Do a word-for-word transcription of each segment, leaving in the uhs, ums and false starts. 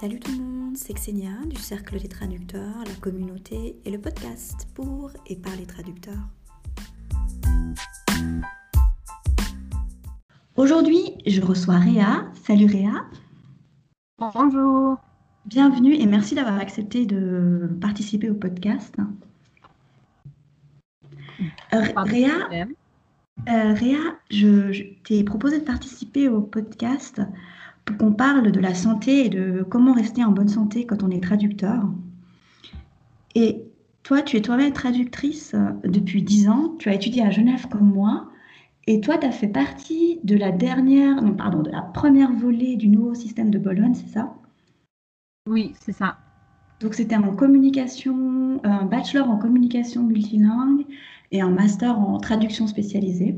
Salut tout le monde, c'est Xenia du Cercle des Traducteurs, la communauté et le podcast pour et par les traducteurs. Aujourd'hui, je reçois Réa. Salut Réa. Bonjour. Bienvenue et merci d'avoir accepté de participer au podcast. Euh, Pas de Réa, problème. euh, Réa, je, je t'ai proposé de participer au podcast pour qu'on parle de la santé et de comment rester en bonne santé quand on est traducteur. Et toi, tu es toi-même traductrice euh, depuis dix ans. Tu as étudié à Genève comme moi. Et toi, tu as fait partie de la dernière, non, pardon, de la première volée du nouveau système de Bologne, c'est ça? Oui, c'est ça. Donc, c'était en communication, euh, un bachelor en communication multilingue et un master en traduction spécialisée.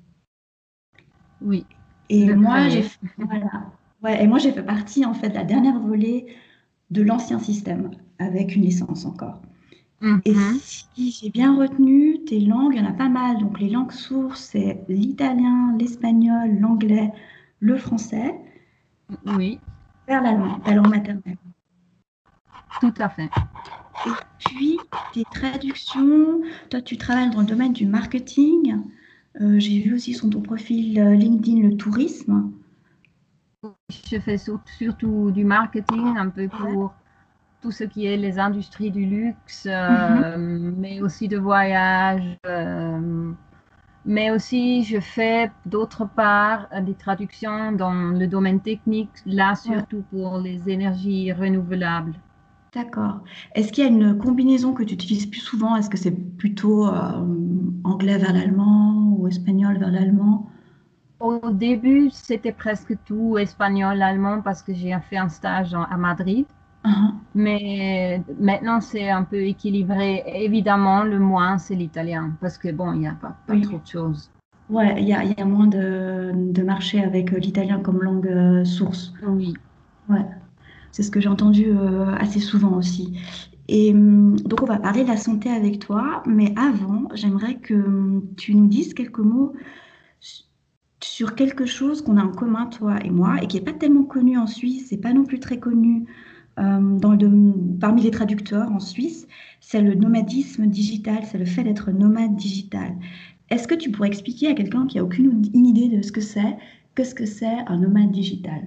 Oui, Et le moi, j'ai, premier. f- voilà. Ouais, et moi, j'ai fait partie, en fait, de la dernière volée de l'ancien système, avec une licence encore. Et Mhm. si j'ai bien retenu tes langues, il y en a pas mal. Donc les langues sources, c'est l'italien, l'espagnol, l'anglais, le français, Oui, vers l'allemand, ta langue maternelle. tout à fait. Et puis tes traductions, toi tu travailles dans le domaine du marketing. Euh, j'ai vu aussi sur ton profil euh, LinkedIn le tourisme. Je fais sur- surtout du marketing, un peu Ouais. pour tout ce qui est les industries du luxe, Mhm. euh, mais aussi de voyage. euh, mais aussi, je fais d'autre part euh, des traductions dans le domaine technique, là Ouais, surtout pour les énergies renouvelables. d'accord. Est-ce qu'il y a une combinaison que tu utilises plus souvent? Est-ce que c'est plutôt euh, anglais vers l'allemand ou espagnol vers l'allemand? Au début, c'était presque tout espagnol, allemand, parce que j'ai fait un stage en- à Madrid. Mhm. Mais maintenant, c'est un peu équilibré. Évidemment, le moins, c'est l'italien, parce que bon, il n'y a pas, pas trop Oui. de choses. Ouais, il y a, il y a moins de, de marché avec euh, l'italien comme langue euh, source. Oui. Ouais, c'est ce que j'ai entendu euh, assez souvent aussi. Et hum, donc, on va parler de la santé avec toi, mais avant, j'aimerais que hum, tu nous dises quelques mots su- sur quelque chose qu'on a en commun, toi et moi, et qui n'est pas tellement connu en Suisse, et pas non plus très connu euh, dans le, dom- parmi les traducteurs en Suisse, c'est le nomadisme digital, c'est le fait d'être nomade digital. Est-ce que tu pourrais expliquer à quelqu'un qui a aucune une idée de ce que c'est, qu'est-ce que c'est un nomade digital?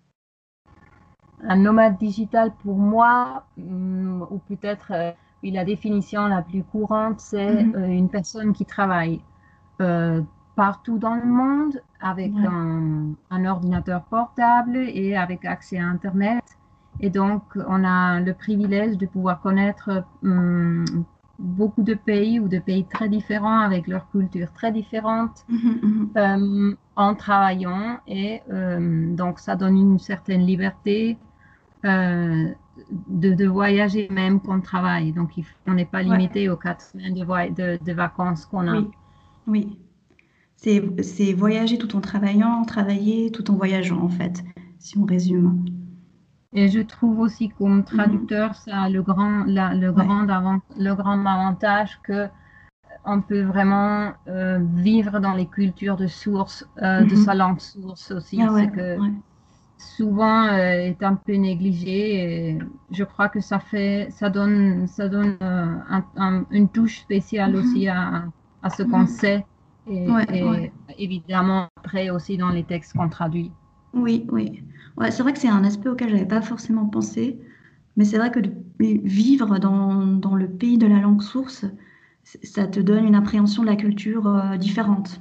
Un nomade digital, pour moi, hum, ou peut-être euh, oui, la définition la plus courante, c'est Mhm. euh, une personne qui travaille euh, partout dans le monde avec Ouais, un, un ordinateur portable et avec accès à Internet. Et donc, on a le privilège de pouvoir connaître hum, beaucoup de pays ou de pays très différents avec leurs cultures très différentes mhm, mhm. euh, en travaillant. Et euh, donc, ça donne une certaine liberté euh, de, de voyager même qu'on travaille. Donc, il- on n'est pas Ouais, limité aux quatre semaines de, voy- de, de vacances qu'on a. oui, oui. C'est, c'est voyager tout en travaillant, travailler tout en voyageant, en fait, si on résume. Et je trouve aussi comme Mhm. traducteur, ça a le grand, la- le Ouais. grand, avant- le grand avantage que on peut vraiment euh, vivre dans les cultures de source, euh, de sa Mhm. langue source aussi, Ah ce ouais, que ouais. souvent euh, est un peu négligé. Et je crois que ça fait, ça donne, ça donne euh, un- un- une touche spéciale aussi Mhm. à, à ce qu'on Mhm. sait et, Ouais, ouais. et évidemment après aussi dans les textes qu'on traduit. Oui, oui. Ouais, c'est vrai que c'est un aspect auquel j'avais pas forcément pensé, mais c'est vrai que de vivre dans, dans le pays de la langue source, c- ça te donne une appréhension de la culture euh, différente.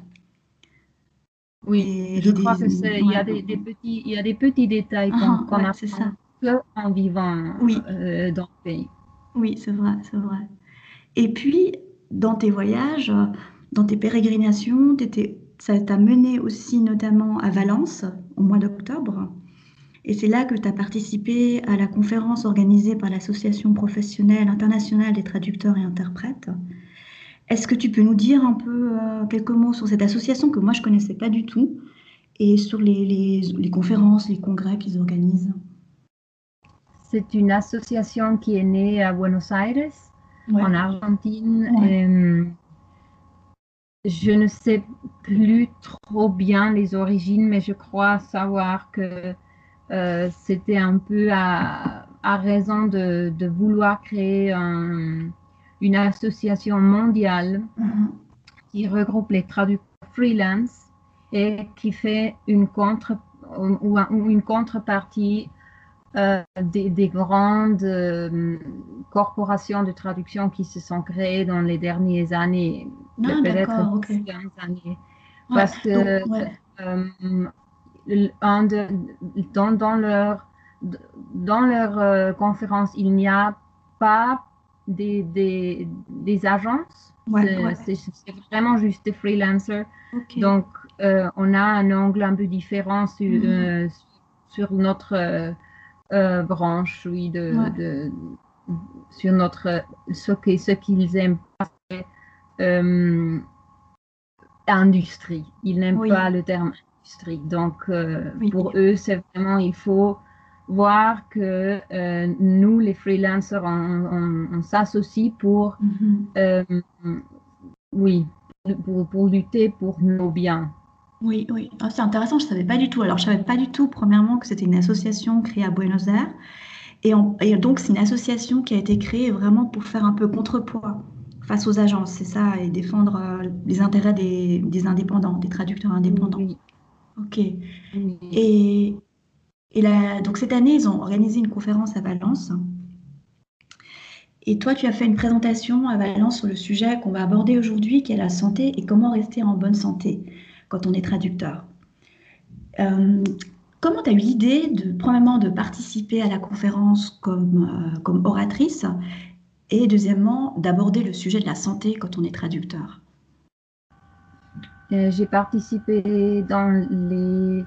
Oui, Et je des, crois des- que c'est, il y ouais. a des, des petits, il y a des petits détails qu'on Ah, qu'on ouais, c'est ça. apprend que en vivant Oui, euh, dans le pays. oui, c'est vrai, c'est vrai. Et puis, dans tes voyages, euh, dans tes pérégrinations, t'étais- ça t'a mené aussi notamment à Valence au mois d'octobre. Et c'est là que tu as participé à la conférence organisée par l'Association professionnelle internationale des traducteurs et interprètes. Est-ce que tu peux nous dire un peu euh, quelques mots sur cette association que moi je connaissais pas du tout et sur les, les- les conférences, les congrès qu'ils organisent? C'est une association qui est née à Buenos Aires, Ouais, en Argentine. ouais. Et, hum, je ne sais plus trop bien les origines, mais je crois savoir que euh, c'était un peu à, à raison de, de vouloir créer un- une association mondiale Mhm. qui regroupe les traducteurs freelance et qui fait une contre ou, ou une contrepartie euh, des, des grandes euh, corporations de traduction qui se sont créées dans les dernières années, Ah, peut-être d'accord, ok. dix quinze années. Ouais, Parce que donc, ouais. euh, un de, dans, dans leur, dans leur euh, conférence, il n'y a pas des, des, des agences, Ouais, c'est ouais. c'est- c'est vraiment juste des freelancers. Ok. Donc, euh, on a un angle un peu différent sur, Mhm. euh, sur notre euh, euh, branche, oui, de, Ouais. de, sur notre, ce que- ce qu'ils aiment pas, euh, industrie. Ils n'aiment Oui, pas le terme industrie. Donc, euh, oui, pour eux, c'est vraiment, il faut voir que euh, nous, les freelancers, on, on- on s'associe pour, mhm. euh, oui, pour, pour lutter pour nos biens. Oui, oui. Ah, c'est intéressant, je ne savais pas du tout. Alors, je ne savais pas du tout, premièrement, que c'était une association créée à Buenos Aires. Et, en- et donc, c'est une association qui a été créée vraiment pour faire un peu contrepoids face aux agences, c'est ça, et défendre euh, les intérêts des, des indépendants, des traducteurs indépendants. Oui, Ok. oui. Et, et là, donc, cette année, ils ont organisé une conférence à Valence. Et toi, tu as fait une présentation à Valence sur le sujet qu'on va aborder aujourd'hui, qui est la santé et comment rester en bonne santé quand on est traducteur. Euh, Comment tu as eu l'idée de, premièrement, de participer à la conférence comme, euh, comme oratrice et deuxièmement, d'aborder le sujet de la santé quand on est traducteur? Euh, j'ai participé dans les,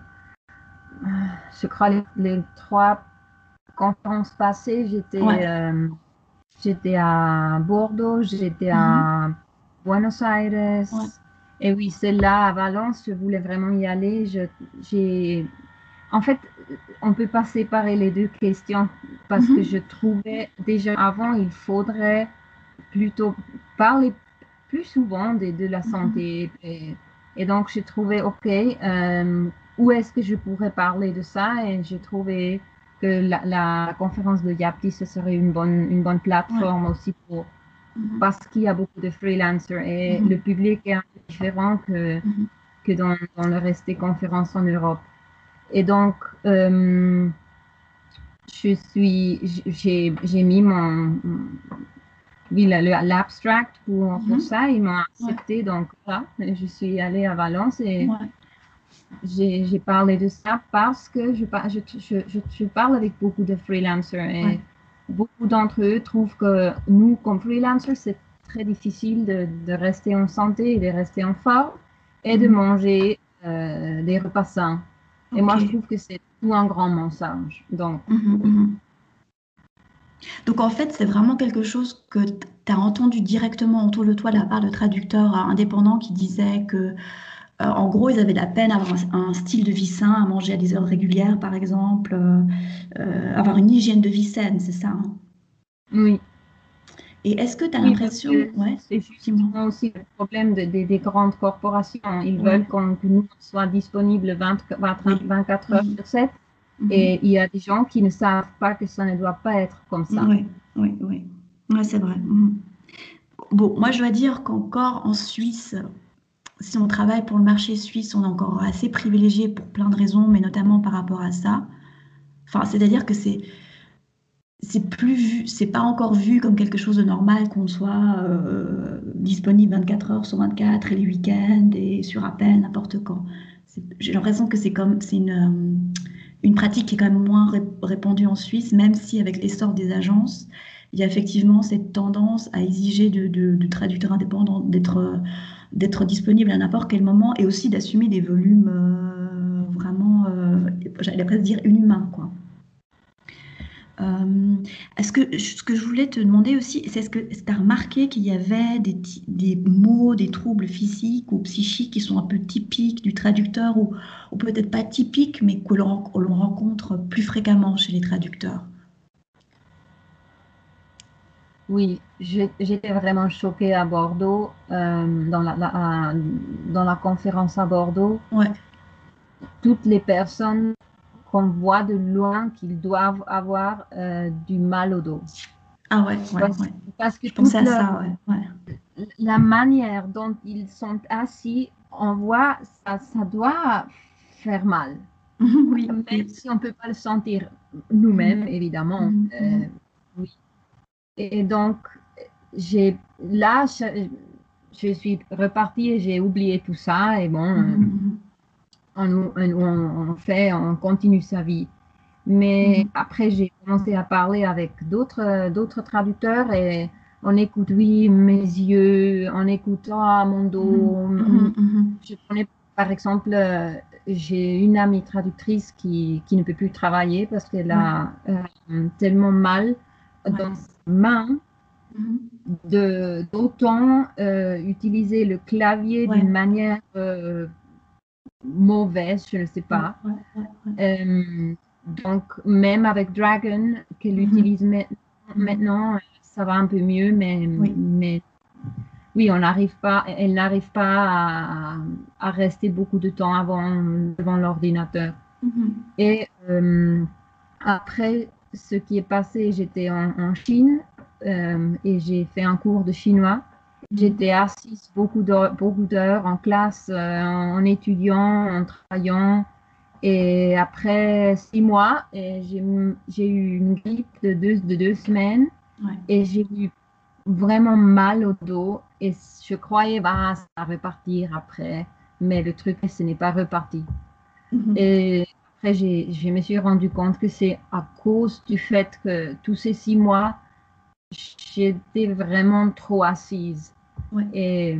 je crois, les, les trois conférences passées. J'étais Ouais. euh, j'étais à Bordeaux, j'étais Mhm. à Buenos Aires. Ouais. Et oui, celle-là à Valence, je voulais vraiment y aller. Je, j'ai, en fait, on peut pas séparer les deux questions parce que je Mhm. trouvais déjà avant, il faudrait plutôt parler plus souvent de, de la Mhm. santé. Et, et donc, j'ai trouvé, OK, euh, où est-ce que je pourrais parler de ça? Et j'ai trouvé que la, la conférence de Yapti, ce serait une bonne, une bonne Ouais. plateforme aussi pour, Mhm. parce qu'il y a beaucoup de freelancers et le Mhm. public est un peu différent que, Mhm. que dans, dans le reste des conférences en Europe. Et donc, euh, je suis, j'ai, j'ai mis mon, oui, la- le- l'abstract pour, pour Mhm. ça, ils m'ont Ouais. accepté. Donc, là, je suis allée à Valence et Ouais. j'ai j'ai parlé de ça parce que je, par- je, je, je, je parle avec beaucoup de freelancers Ouais. et beaucoup d'entre eux trouvent que nous, comme freelancers, c'est très difficile de, de rester en santé et de rester en forme et de Mhm. manger euh, des repas sains. Et Ok. moi, je trouve que c'est tout un grand mensonge. Donc, Mhm. oui. Mhm. Donc en fait, c'est vraiment quelque chose que tu as entendu directement autour de toi de la part de traducteurs euh, indépendants qui disaient que, euh, en gros, ils avaient de la peine à avoir un, un style de vie sain, à manger à des heures régulières, par exemple, euh, euh, avoir une hygiène de vie saine, c'est ça, hein. Oui. Et est-ce que tu as Oui, parce l'impression, que ouais, c'est dis-moi, justement aussi le problème de- de- des grandes corporations. Ils ouais, veulent qu'on- que nous soyons disponibles vingt, vingt, oui, vingt-quatre heures mhm, sur sept. mhm, Et il y a des gens qui ne savent pas que ça ne doit pas être comme ça. ouais, ouais, ouais, ouais, c'est vrai. Mhm. Bon, moi je dois dire qu'encore en Suisse, si on travaille pour le marché suisse, on est encore assez privilégié pour plein de raisons, mais notamment par rapport à ça. Enfin, c'est-à-dire que c'est c'est plus vu, c'est pas encore vu comme quelque chose de normal qu'on soit euh, disponible vingt-quatre heures sur vingt-quatre et les week-ends et sur appel n'importe quand. C'est- J'ai l'impression que c'est comme c'est une euh, une pratique qui est quand même moins ré- répandue en Suisse, même si avec l'essor des agences, il y a effectivement cette tendance à exiger de, de, de traducteurs indépendants d'être euh, d'être disponible à n'importe quel moment et aussi d'assumer des volumes euh, vraiment, euh, j'allais presque dire inhumains, quoi. Euh, est-ce que ce que je voulais te demander aussi, c'est est-ce que tu as remarqué qu'il y avait des, ti- des maux, des troubles physiques ou psychiques qui sont un peu typiques du traducteur ou, ou peut-être pas typiques, mais que l'on que l'on rencontre plus fréquemment chez les traducteurs? Oui, j'ai- j'étais vraiment choquée à Bordeaux, euh, dans la, la- à- dans la conférence à Bordeaux. Ouais. Toutes les personnes qu'on voit de loin qu'ils doivent avoir euh, du mal au dos. Ah ouais, ouais, Parce, ouais. parce que Je pensais toute à leur, ça, ouais, ouais. la manière dont ils sont assis, on voit, ça, ça doit faire mal. Oui, Même oui. si on ne peut pas le sentir nous-mêmes, Mhm, évidemment. mhm, Euh, mhm, oui. Et donc, j'ai, là, je, je suis repartie et j'ai oublié tout ça. Et bon, euh, mhm, on, on, on fait, on continue sa vie. Mais mhm, après, j'ai commencé à parler avec d'autres d'autres traducteurs et on écoute, oui, mes yeux, on écoute, ah, mon mhm, dos. mhm, mhm. Je connais, par exemple, euh, j'ai une amie traductrice qui, qui ne peut plus travailler parce qu'elle Ouais, a euh, tellement mal ouais. dans ses mains Mhm. de d'autant euh, utiliser le clavier Ouais, d'une manière euh, mauvaise, je ne sais ouais, pas. ouais, ouais, ouais. Euh, donc, même avec Dragon, qu'elle Mhm, utilise ma- mhm. maintenant, ça va un peu mieux, mais, Oui. mais oui, on n'arrive pas, elle n'arrive pas à, à rester beaucoup de temps avant, devant l'ordinateur. Mhm, Et euh, après ce qui est passé, j'étais en, en Chine euh, et j'ai fait un cours de chinois. mhm. J'étais assise beaucoup d'heures, beaucoup d'heures en classe, euh, en étudiant, en travaillant. Et après six mois, et j'ai, j'ai eu une grippe de deux, de deux semaines Ouais. et j'ai eu vraiment mal au dos. Et je croyais, bah, ça va repartir après. Mais le truc, ce n'est pas reparti. Mhm. Et après, j'ai, je me suis rendu compte que c'est à cause du fait que tous ces six mois, j'étais vraiment trop assise. Ouais. Et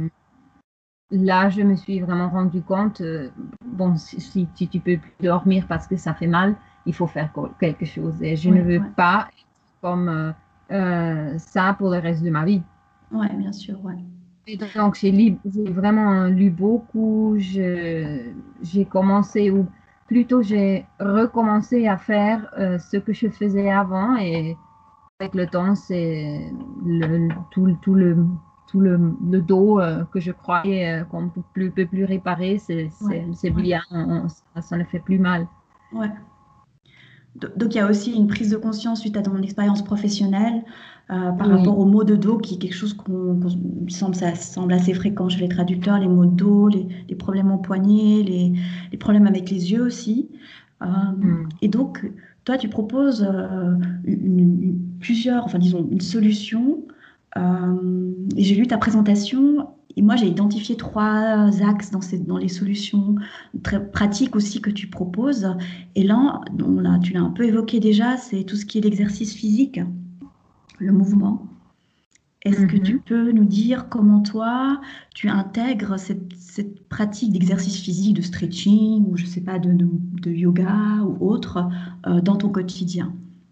là, je me suis vraiment rendu compte, euh, bon, si, si, si tu peux plus dormir parce que ça fait mal, il faut faire quelque chose. Et je ne Ouais, veux ouais. pas être comme euh, euh, ça pour le reste de ma vie. Ouais, bien sûr, ouais. Et donc, j'ai lu- j'ai vraiment lu beaucoup. Je, j'ai commencé, ou plutôt j'ai recommencé à faire euh, ce que je faisais avant. Et avec le temps, c'est le, tout, tout le, tout le, le dos euh, que je croyais euh, qu'on ne peut plus, peut plus réparer, c'est Ouais, c'est- c'est ouais, bien, on- on- ça, ça ne fait plus mal. ouais. Do- Donc, il y a aussi une prise de conscience suite à ton expérience professionnelle euh, par Oui. rapport aux maux de dos, qui est quelque chose qu'on qu'on- semble, ça semble assez fréquent chez les traducteurs, les maux de dos, les, les problèmes au poignet, les, les problèmes avec les yeux aussi. Euh, Mm. et donc, toi, tu proposes euh, une- une- plusieurs, enfin, disons, une solution. Euh, et j'ai lu ta présentation. Et moi, j'ai identifié trois axes dans ces, dans les solutions très pratiques aussi que tu proposes. Et là, on l'a- tu l'as un peu évoqué déjà, c'est tout ce qui est l'exercice physique, le mouvement. Est-ce que tu Mhm. peux nous dire comment toi, tu intègres cette, cette pratique d'exercice physique, de stretching, ou je sais pas, de, de- de yoga ou autre, euh, dans ton quotidien?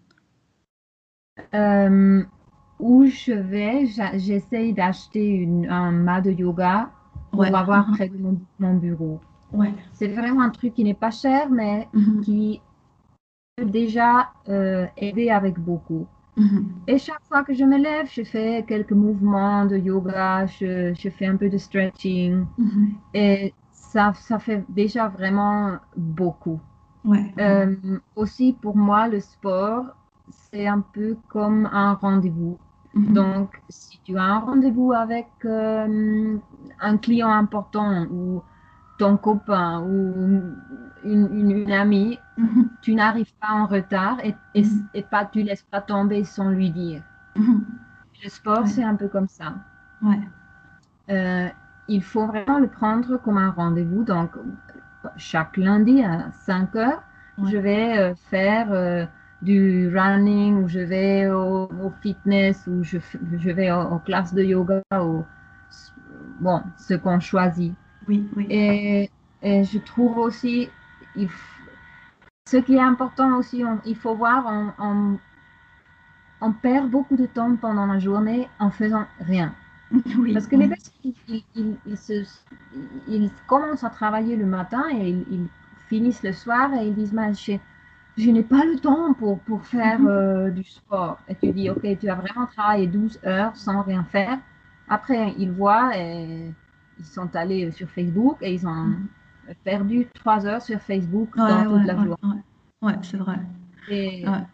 Euh, où je vais, j'a- j'essaye d'acheter une- un mat de yoga pour Ouais, avoir mhm, près de mon, mon bureau. ouais, C'est vraiment un truc qui n'est pas cher, mais mhm, qui peut déjà euh, aider avec beaucoup. mhm, Et chaque fois que je me lève, je fais quelques mouvements de yoga, je, je fais un peu de stretching mhm. et ça, ça fait déjà vraiment beaucoup. Ouais, ouais, Euh, aussi pour moi, le sport, c'est un peu comme un rendez-vous. mhm, Donc, si tu as un rendez-vous avec euh, un client important ou ton copain ou une, une- une amie, mhm, tu n'arrives pas en retard et, et, mhm, et pas, tu laisses pas tomber sans lui dire. mhm. Le sport, Ouais, c'est un peu comme ça. ouais, Euh, il faut vraiment le prendre comme un rendez-vous. Donc, chaque lundi à cinq heures, ouais. je vais euh, faire euh, du running ou je vais au, au fitness ou je, f- je vais aux, aux classes de yoga ou bon, ce qu'on choisit. Oui, oui. Et, et je trouve aussi, il f- ce qui est important aussi, on- il faut voir, on, on- on perd beaucoup de temps pendant la journée en faisant rien. Oui, Parce que les oui. personnes, ils, ils- ils- ils se- ils commencent à travailler le matin et ils, ils finissent le soir et ils disent, mais je, je n'ai pas le temps pour, pour faire Mhm, euh, du sport. Et tu dis, OK, tu as vraiment travaillé douze heures sans rien faire. Après, ils voient et ils sont allés sur Facebook et ils ont mhm. perdu trois heures sur Facebook Ouais, dans toute ouais, la ouais, journée. ouais. Ouais, c'est vrai. Et Ouais.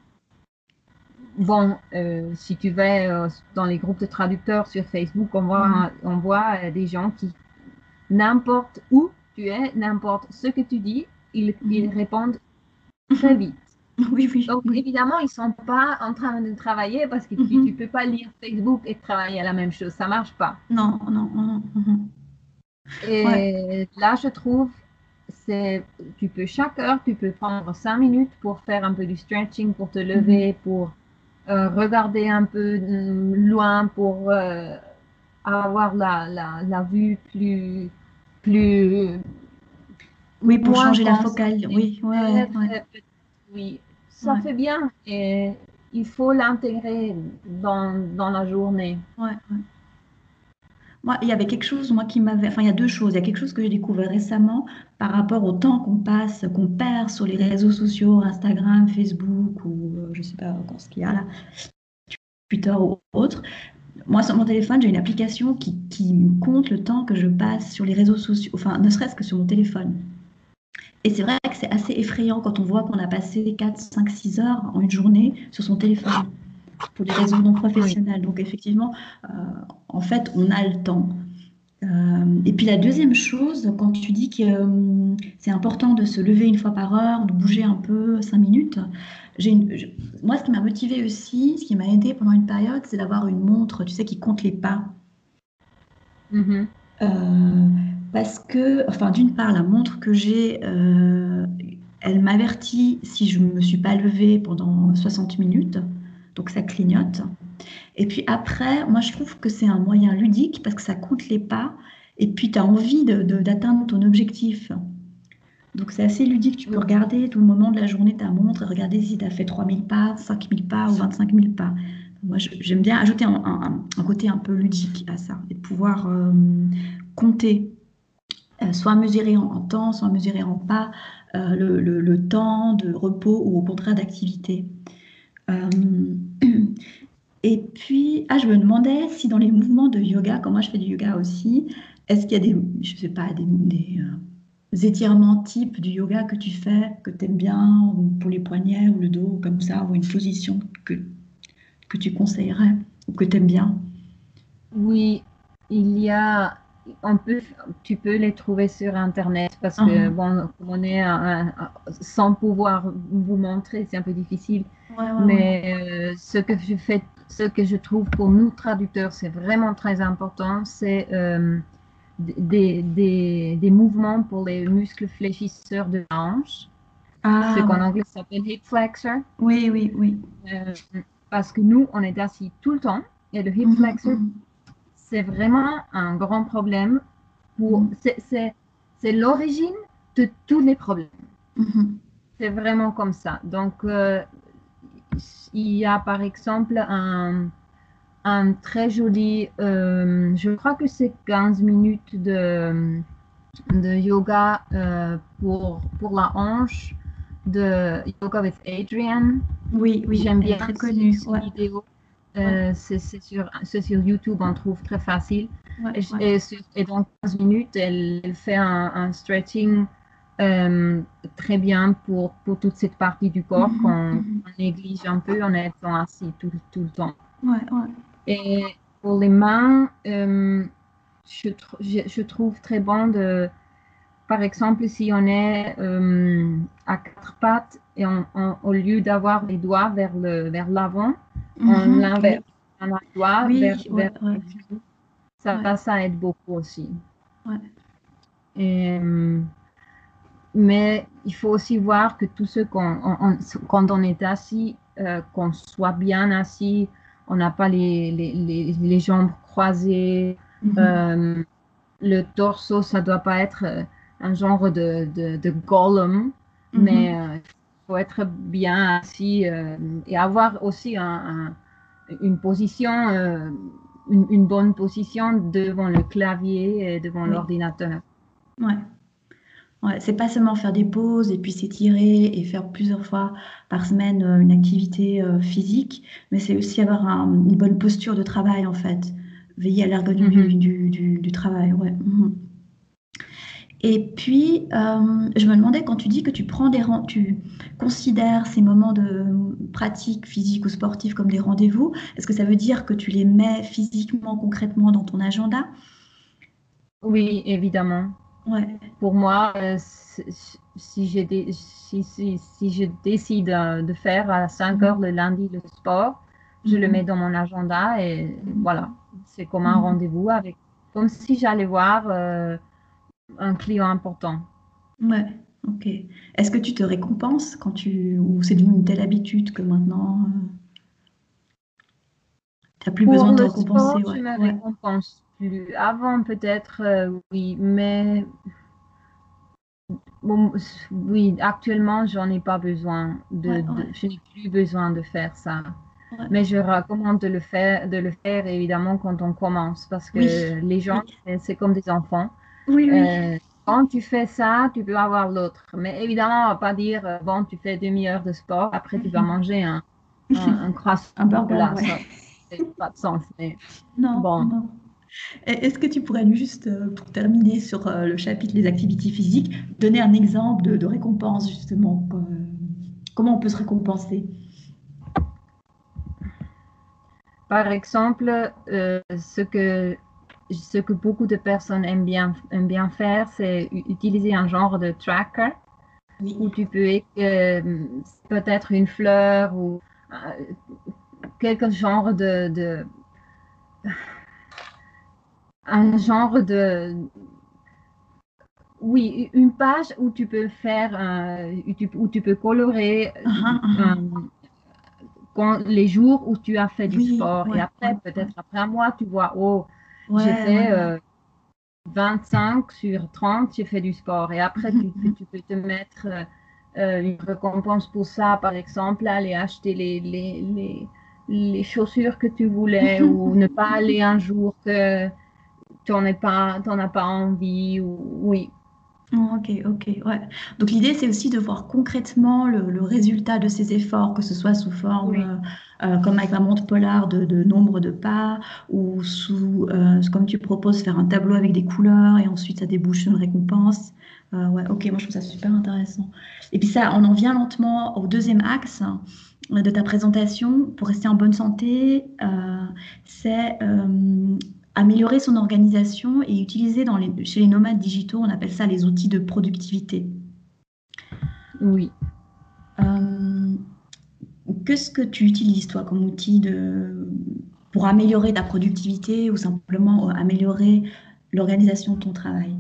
bon, euh, si tu vas euh, dans les groupes de traducteurs sur Facebook, on Mhm. voit, on voit euh, des gens qui, n'importe où tu es, n'importe ce que tu dis, ils, ils Mhm. répondent très vite. Oui, oui, Donc, oui. évidemment, ils ne sont pas en train de travailler parce que tu ne Mhm. peux pas lire Facebook et travailler à la même chose. Ça ne marche pas. Non, non, non. Mhm. Ouais. Et là, je trouve, c'est, tu peux chaque heure, tu peux prendre cinq minutes pour faire un peu du stretching, pour te Mhm. lever, pour euh, regarder un peu mm, loin, pour euh, avoir la, la, la vue plus, plus, Oui, pour moins changer la focale. concentrée. Oui, ouais, ouais, Peut-être, ouais. euh, peut- oui, ça Ouais, fait bien et il faut l'intégrer dans, dans la journée. ouais, ouais. Moi, il y avait quelque chose, moi, qui m'avait. Enfin, il y a deux choses. Il y a quelque chose que j'ai découvert récemment par rapport au temps qu'on passe, qu'on perd sur les réseaux sociaux, Instagram, Facebook ou euh, je sais pas encore ce qu'il y a là, Twitter ou autre. Moi, sur mon téléphone, j'ai une application qui, qui me compte le temps que je passe sur les réseaux sociaux, enfin, ne serait-ce que sur mon téléphone. Et c'est vrai que c'est assez effrayant quand on voit qu'on a passé quatre, cinq, six heures en une journée sur son téléphone pour des raisons non Oui. professionnelles. Donc, effectivement, euh, en fait, on a le temps. Euh, et puis la deuxième chose, quand tu dis que euh, c'est important de se lever une fois par heure, de bouger un peu cinq minutes, j'ai une- je- moi ce qui m'a motivée aussi, ce qui m'a aidé pendant une période, c'est d'avoir une montre, tu sais, qui compte les pas. Mhm. Euh, Parce que, enfin, d'une part, la montre que j'ai, euh, elle m'avertit si je ne me suis pas levée pendant soixante minutes, donc ça clignote. Et puis après, moi je trouve que c'est un moyen ludique parce que ça compte les pas et puis tu as envie de, de- d'atteindre ton objectif. Donc c'est assez ludique, tu peux Oui. regarder tout le moment de la journée ta montre et regarder si tu as fait trois mille pas, cinq mille pas ou vingt-cinq mille pas. Moi je- j'aime bien ajouter un, un- un côté un peu ludique à ça et de pouvoir euh, compter, euh, soit mesurer en, en temps, soit mesurer en pas, euh, le, le- le temps de repos ou au contraire d'activité. Euh, Et puis, ah, je me demandais si dans les mouvements de yoga, comme moi je fais du yoga aussi, est-ce qu'il y a des, je sais pas, des, des, euh, étirements types du yoga que tu fais, que tu aimes bien, ou pour les poignets ou le dos, ou comme ça, ou une position que, que tu conseillerais ou que tu aimes bien? Oui, il y a, on peut, tu peux les trouver sur Internet parce que, Uhum. bon, comme on est un- un- sans pouvoir vous montrer, c'est un peu difficile. Ouais, ouais, ouais. Mais euh, ce que je fais, ce que je trouve pour nous traducteurs, c'est vraiment très important, c'est euh, des, des, des mouvements pour les muscles fléchisseurs de la hanche, ce Ah, qu'en ouais. anglais s'appelle hip flexor. Oui, oui, oui. Euh, Parce que nous, on est assis tout le temps et le hip Mhm, flexor, mhm, c'est vraiment un grand problème pour, mhm, c'est, c'est, c'est l'origine de tous les problèmes. mhm, C'est vraiment comme ça. Donc, euh, il y a par exemple un, un très joli, euh, je crois que c'est quinze minutes de, de yoga euh, pour, pour la hanche, de Yoga with Adrian. oui, oui, J'aime elle est bien très ces, connue. ces Ouais, vidéos. ouais, Euh, c'est c'est sur, c'est sur YouTube, on trouve très facile. ouais, Et, ouais. et, sur- et dans quinze minutes, elle, elle fait un, un stretching euh, très bien pour, pour toute cette partie du corps Mhm, qu'on mhm. qu'on néglige un peu en étant assis tout, tout le temps. Ouais, ouais. Et pour les mains, euh, je, tr- je, je trouve très bon de, par exemple, si on est euh, à quatre pattes et on, on- au lieu d'avoir les doigts vers le, vers l'avant, on Mhm, l'inverse. oui, On a les doigts vers, oui, ouais, vers ouais, le genou. Ça, ouais, ça aide beaucoup aussi. ouais. Et, euh, mais il faut aussi voir que tout ce qu'on, on- on- quand on est assis, euh, qu'on soit bien assis, on n'a pas les, les, les, les jambes croisées, Mhm, euh, le torse, ça doit pas être euh, un genre de, de, de golem, mais mhm. euh, il faut être bien assis euh, et avoir aussi un, un- une position, euh, une, une bonne position devant le clavier et devant Oui, l'ordinateur. ouais, ouais. C'est pas seulement faire des pauses et puis s'étirer et faire plusieurs fois par semaine euh, une activité euh, physique, mais c'est aussi avoir un- une bonne posture de travail en fait. Veiller à l'ergonomie Mhm. du, du, du- du travail, ouais. Mhm. Et puis, euh, je me demandais, quand tu dis que tu prends des ren- tu considères ces moments de pratique physique ou sportive comme des rendez-vous, est-ce que ça veut dire que tu les mets physiquement, concrètement dans ton agenda? Oui, évidemment. Ouais. Pour moi, euh, si, si j'ai dé- si, si, si je décide euh, de faire à cinq heures Mhm. le lundi le sport, je le mets Mhm. dans mon agenda et voilà, Mhm. c'est comme un Mhm. rendez-vous avec, comme si j'allais voir euh, un client important. Ouais, ok. Est-ce que tu te récompenses quand tu... ou c'est devenu une telle habitude que maintenant, tu n'as plus besoin Pour de te le sport, récompenser? je Ouais, me ouais, récompense plus. Avant, peut-être, euh, oui, mais bon, oui, actuellement, j'en ai pas besoin ouais, de, de- ouais, je n'ai plus besoin de faire ça. ouais. Mais je recommande de le faire, de le faire évidemment quand on commence parce Oui, que les gens, oui, c'est c'est comme des enfants. oui, oui. Euh, Quand tu fais ça, tu peux avoir l'autre. Mais évidemment, on va pas dire, euh, bon, tu fais demi-heure de sport, après tu vas Mhm. manger un, un, un croissant. Un burger, Là, ouais. ça n'a pas de sens. Mais Non, bon, non. Et est-ce que tu pourrais nous juste, euh, pour terminer sur euh, le chapitre les activités physiques, donner un exemple de, de récompense, justement, comme, euh, comment on peut se récompenser? par exemple, euh, ce que, ce que beaucoup de personnes aiment bien, aiment bien faire, c'est u- utiliser un genre de tracker où Oui. tu peux euh, peut-être une fleur ou euh, quelque genre de, de un genre de oui, une page où tu peux faire euh, où, tu, où tu peux colorer Ah, ah, euh, ah. quand- les jours où tu as fait du Oui, sport et ouais, après ouais, ouais. peut-être après un mois tu vois oh j'ai Ouais, ouais, fait ouais. euh, vingt-cinq sur trente j'ai fait du sport et après Mhm, tu, peux- mhm. tu peux te mettre euh, euh, une récompense pour ça par exemple aller acheter les, les, les, les chaussures que tu voulais ou ne pas aller un jour que tu n'en as pas, t'en as pas envie ou oui. Oh, ok, ok, ouais. Donc l'idée, c'est aussi de voir concrètement le, le résultat de ces efforts, que ce soit sous forme, Oui, euh, euh, comme avec la montre Polar, de, de nombre de pas, ou sous, euh, comme tu proposes, faire un tableau avec des couleurs, et ensuite ça débouche sur une récompense. Euh, ouais, ok, moi je trouve ça super intéressant. Et puis ça, on en vient lentement au deuxième axe hein, de ta présentation. Pour rester en bonne santé, euh, c'est euh, améliorer son organisation et utiliser dans les, chez les nomades digitaux, on appelle ça les outils de productivité. oui. Euh, Qu'est-ce que tu utilises, toi, comme outil de, pour améliorer ta productivité ou simplement euh, améliorer l'organisation de ton travail?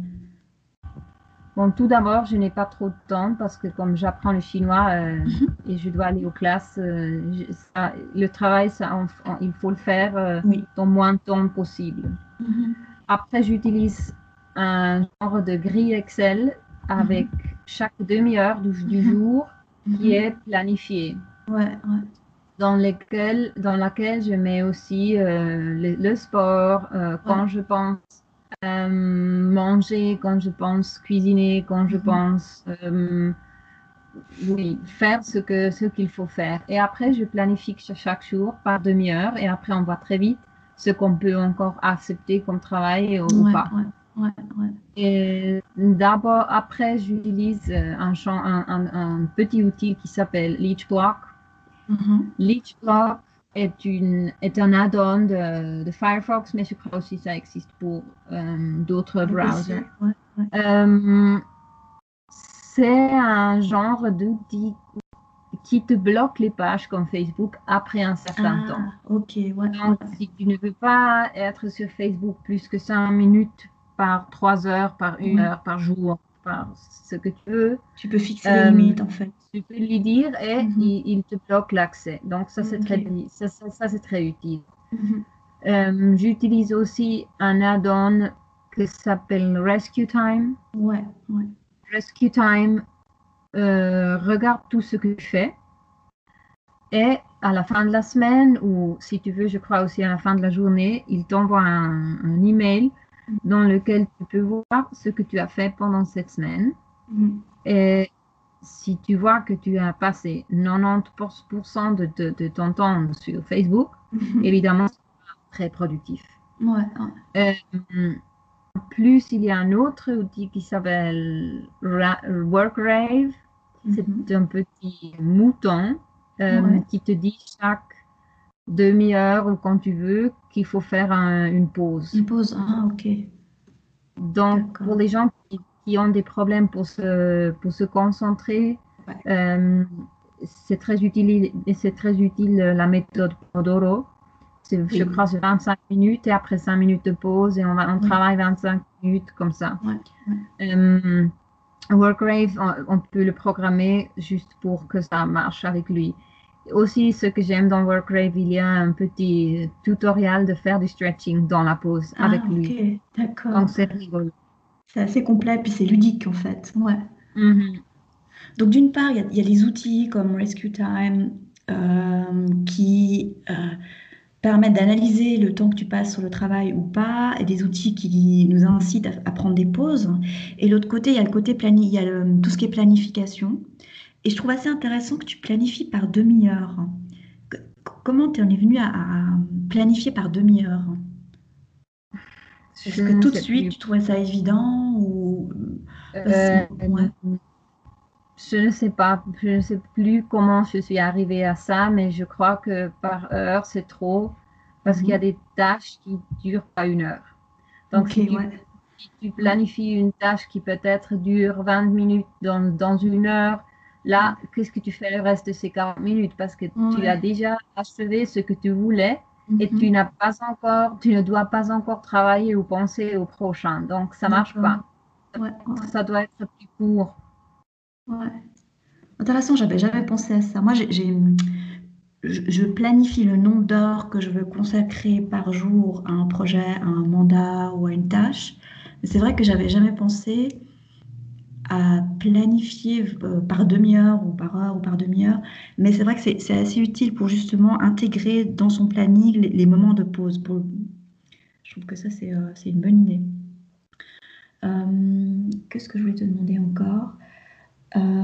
Bon, tout d'abord, je n'ai pas trop de temps parce que comme j'apprends le chinois euh, Mhm. et je dois aller aux classes, euh, je- ça- le travail, ça, on- on- il faut le faire euh, Oui. dans moins de temps possible. Mhm. Après, j'utilise un genre de grille Excel avec Mhm. chaque demi-heure du, du Mhm. jour qui est Mhm. planifiée, Ouais, ouais, dans lesquelles- dans laquelle je mets aussi euh, le, le sport, euh, ouais. quand je pense euh, manger, quand je pense cuisiner, quand je Mhm. pense euh, oui, faire ce que ce qu'il faut faire. Et après, je planifie ch- chaque jour par demi-heure et après, on voit très vite ce qu'on peut encore accepter comme travail ou, ou Ouais, pas. ouais, ouais, ouais. Et d'abord, après, j'utilise euh, un, champ- un, un- un petit outil qui s'appelle Leechblock. Mhm. Leechblock est, une, est un add-on de, de Firefox, mais je crois aussi que ça existe pour euh, d'autres Pour browsers. P C, ouais, ouais. Euh, c'est un genre d'outil qui te bloque les pages comme Facebook après un certain temps. Ah, ok, ouais, Donc, ouais. si tu ne veux pas être sur Facebook plus que cinq minutes par trois heures, par une Ouais. heure, par jour, par ce que tu veux, Tu peux fixer les euh, limites, en fait. tu peux lui dire et Mhm. il, il te bloque l'accès. Donc, ça, c'est Ok. très, ça, ça, ça, c'est très utile. Mhm. Euh, j'utilise aussi un add-on qui s'appelle Rescue Time. Ouais, ouais. Rescue Time euh, regarde tout ce que tu fais. Et à la fin de la semaine, ou si tu veux, je crois aussi à la fin de la journée, il t'envoie un, un email dans lequel tu peux voir ce que tu as fait pendant cette semaine. Mhm. Et si tu vois que tu as passé quatre-vingt-dix pour cent de, de, de ton temps sur Facebook, Mhm. évidemment, c'est très productif. Ouais, ouais. Euh, plus, il y a un autre outil qui s'appelle WorkRave. C'est Mhm. un petit mouton euh, Ouais, qui te dit chaque demi-heure ou quand tu veux qu'il faut faire un- une pause. une pause. Ah, ok, Donc, pour d'accord. les gens qui, qui ont des problèmes pour se, pour se concentrer, Ouais, euh, c'est très utile, et c'est très utile euh, la méthode Pomodoro. C'est, je oui, crois, c'est vingt-cinq minutes et après cinq minutes de pause et on, va, on oui, travaille vingt-cinq minutes comme ça. ouais, ouais. Euh, Workrave, on, on peut le programmer juste pour que ça marche avec lui. Aussi, ce que j'aime dans Workrave, il y a un petit tutoriel de faire du stretching dans la pause Ah, avec ok, lui. Donc, d'accord. c'est rigolo. C'est assez complet, puis c'est ludique en fait. Ouais. Mhm. Donc d'une part, il y a, il y a les outils comme Rescue Time euh, qui euh, permettent d'analyser le temps que tu passes sur le travail ou pas, et des outils qui nous incitent à, à prendre des pauses. Et l'autre côté, il y a le côté plani, il y a le- tout ce qui est planification. Et je trouve assez intéressant que tu planifies par demi-heure. Que- Comment tu en es venu à, à planifier par demi-heure? Est-ce Je que ne tout de sais suite plus. tu trouvais ça évident ou parce- Euh, ouais. je ne sais pas, je ne sais plus comment je suis arrivée à ça, mais je crois que par heure, c'est trop parce qu'il y a Mhm. des tâches qui durent pas une heure. Donc, Ok, si tu, ouais, si tu ouais, planifies une tâche qui peut-être dure vingt minutes dans, dans une heure, là, ouais, qu'est-ce que tu fais le reste de ces quarante minutes? Parce que tu as ouais. déjà achevé ce que tu voulais et tu Mhm. n'as pas encore, tu ne dois pas encore travailler ou penser au prochain. Donc, ça marche pas. D'accord. Ouais, ouais, Ça doit être plus court. ouais. Intéressant, j'avais jamais pensé à ça. Moi, j'ai, j'ai- je, je planifie le nombre d'heures que je veux consacrer par jour à un projet, à un mandat ou à une tâche. Mais c'est vrai que j'avais jamais pensé à planifier euh, par demi-heure ou par heure ou par demi-heure. Mais c'est vrai que c'est c'est assez utile pour justement intégrer dans son planning les, les moments de pause. Pour- je trouve que ça, c'est euh, c'est une bonne idée. Euh, qu'est-ce que je voulais te demander encore? Euh,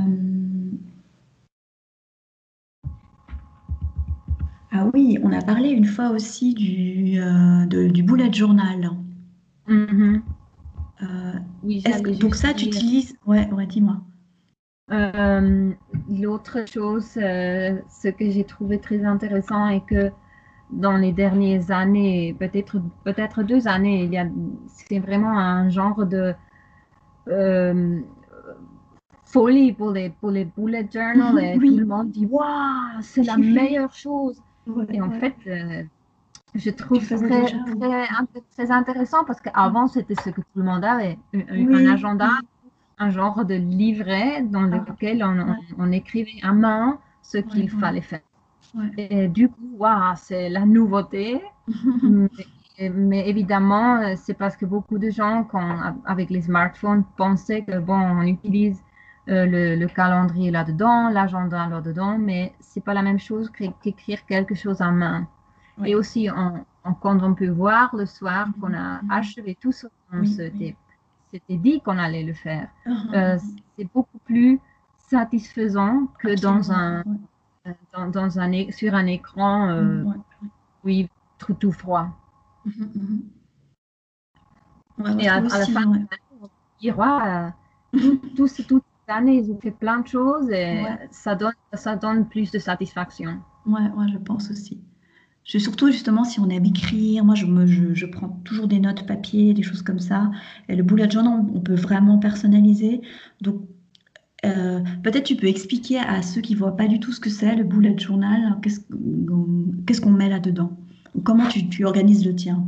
ah oui, on a parlé une fois aussi du, euh, de- du bullet journal. Mhm. Euh, Oui, est-ce que, j'allais donc juste ça, tu dire. utilises... Ouais, ouais, dis-moi. Euh, l'autre chose, euh, ce que j'ai trouvé très intéressant est que dans les dernières années, peut-être peut-être deux années, il y a, c'est vraiment un genre de euh, folie pour les pour les bullet journals et tout le Oui, monde dit waouh, c'est la oui, oui. meilleure chose. Ouais, Et en ouais. fait, euh, je Tu trouve le ça faisais très déjà, oui. très très intéressant parce qu'avant c'était ce que tout le monde avait, un, un Oui, agenda, oui. un genre de livret dans Ah, lequel on, on- ouais, on écrivait à main ce ouais, qu'il ouais, fallait faire. ouais. Et du coup, waouh, c'est la nouveauté. Mais, mais évidemment, euh, c'est parce que beaucoup de gens, quand, avec les smartphones, pensaient que, bon, on utilise euh, le, le calendrier là-dedans, l'agenda là-dedans, mais c'est pas la même chose qu'é- qu'écrire quelque chose en main. Et Ouais. aussi, on- on- quand on peut voir le soir qu'on Mhm, a mhm. achevé tout ce qu'on Oui, oui. s'était s'était dit qu'on allait le faire, Mhm, euh, mhm. c'est beaucoup plus satisfaisant que dans Absolument. un, Ouais. dans, dans un, é- sur un écran, Mhm, euh, ouais. oui, tout, tout froid. Mhm, mhm. Ouais, moi, Et je à, trouve à la fin aussi, de ouais. l'année, on se dira, euh, tout, tout, ce- toute cette année, ils ont fait plein de choses et Ouais, ça donne, ça donne plus de satisfaction. ouais, ouais, je pense aussi. Je, surtout, justement, si on aime écrire, moi, je, me, je, je prends toujours des notes papier, des choses comme ça. Et le bullet journal, on peut vraiment personnaliser. Donc, euh, peut-être tu peux expliquer à ceux qui voient pas du tout ce que c'est, le bullet journal, qu'est-ce qu'on qu'est-ce qu'on met là-dedans? Comment tu, tu organises le tien?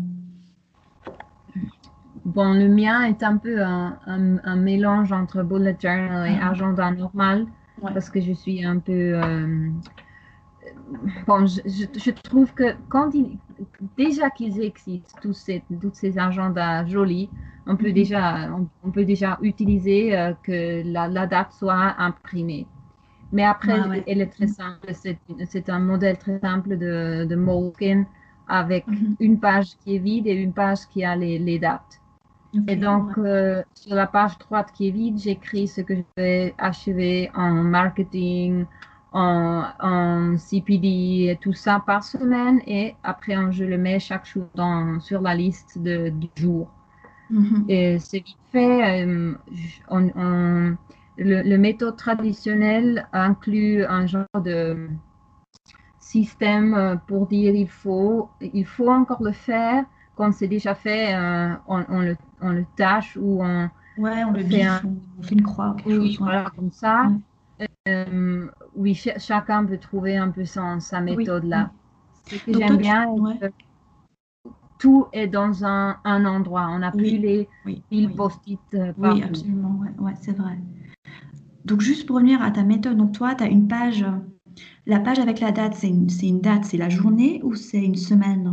Bon, le mien est un peu un, un- un mélange entre bullet journal et Ah, agenda normal ouais. parce que je suis un peu... euh, bon, je, je- je trouve que quand il, déjà qu'ils existent, tous ces, tous ces agendas jolis, on peut Mhm. déjà, on, on peut déjà utiliser euh, que la, la date soit imprimée. Mais Ouais, après, ouais. elle est très simple. C'est c'est un modèle très simple de, de Moleskine avec Mhm. une page qui est vide et une page qui a les, les dates. Ok, Et donc, ouais. euh, sur la page droite qui est vide, j'écris ce que je vais achever en marketing, en, en C P D et tout ça par semaine. Et après, on- je le mets chaque jour dans, sur la liste de, du jour. Mhm. Et c'est vite fait. euh, on- on- le, le méthode traditionnel inclut un genre de système euh, pour dire il faut, il faut encore le faire. Quand c'est déjà fait, euh, on, on le, on le tâche ou on Ouais, on le fait biffe, un. on, on fait une croix ou quelque chose. Oui, Ouais. voilà, comme ça. Ouais. Euh, oui, ch- chacun peut trouver un peu son, sa Oui, méthode oui. là. Ce que Donc toi, j'aime tu... bien, ouais. c'est que tout est dans un, un endroit. On n'a plus Oui, les oui, mille oui. post-it euh, Oui, partout. absolument. Ouais, ouais, c'est vrai. Donc juste pour revenir à ta méthode, donc toi, tu as une page. La page avec la date, c'est une, c'est une date, c'est la journée ou c'est une semaine?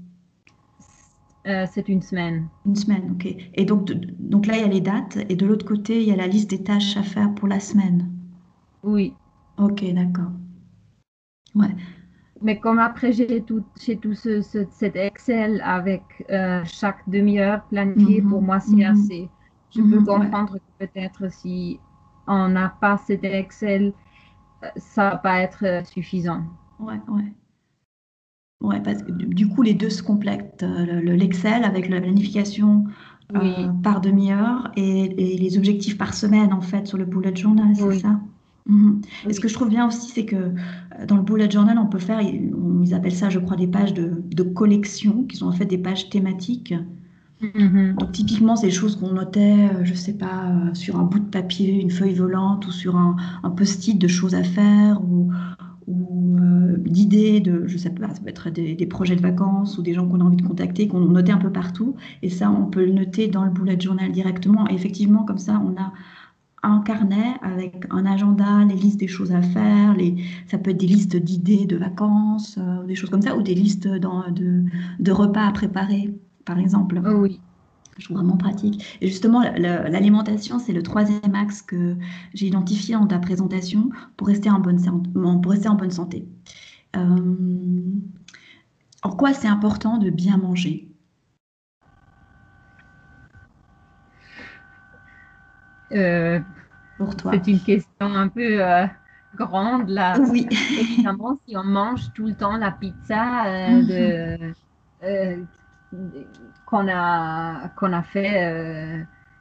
Euh, c'est une semaine. Une semaine, ok. Et donc, de- donc là, il y a les dates et de l'autre côté, il y a la liste des tâches à faire pour la semaine. Oui. Ok, d'accord. Ouais. Mais comme après, j'ai tout, j'ai tout ce, ce- cet Excel avec euh, chaque demi-heure planifiée, pour Mhm, moi, c'est mhm, assez. Je peux mhm, ouais, comprendre que peut-être si on n'a pas cet Excel, euh, ça va pas être euh, suffisant. ouais, ouais. Ouais, parce que du du coup, les deux se complètent. euh, le- le- L'Excel avec la planification euh, Oui, par demi-heure et, et les objectifs par semaine, en fait, sur le bullet journal, c'est oui, ça? Mhm. Et ce oui. que je trouve bien aussi, c'est que euh, dans le bullet journal, on peut faire, ils, on- ils appellent ça, je crois, des pages de, de collection, qui sont en fait des pages thématiques. Mhm. Donc typiquement, c'est des choses qu'on notait, euh, je sais pas, euh, sur un bout de papier, une feuille volante ou sur un, un post-it de choses à faire ou, ou euh, d'idées de, je sais pas, ça peut être des, des projets de vacances ou des gens qu'on a envie de contacter, qu'on notait un peu partout. Et ça, on peut le noter dans le bullet journal directement. Et effectivement, comme ça, on a un carnet avec un agenda, les listes des choses à faire, les, ça peut être des listes d'idées de vacances, euh, des choses comme ça, ou des listes dans- de, de repas à préparer, par exemple. Oh oui. Je trouve vraiment pratique. Et justement, la- la- l'alimentation, c'est le troisième axe que j'ai identifié dans ta présentation pour rester en bonne, san- pour rester en bonne santé. Euh, en quoi c'est important de bien manger Euh, pour toi? c'est une question un peu euh, grande là. Oui. Évidemment, si on mange tout le temps la pizza euh, Mhm. de, euh, qu'on a, qu'on a fait, euh,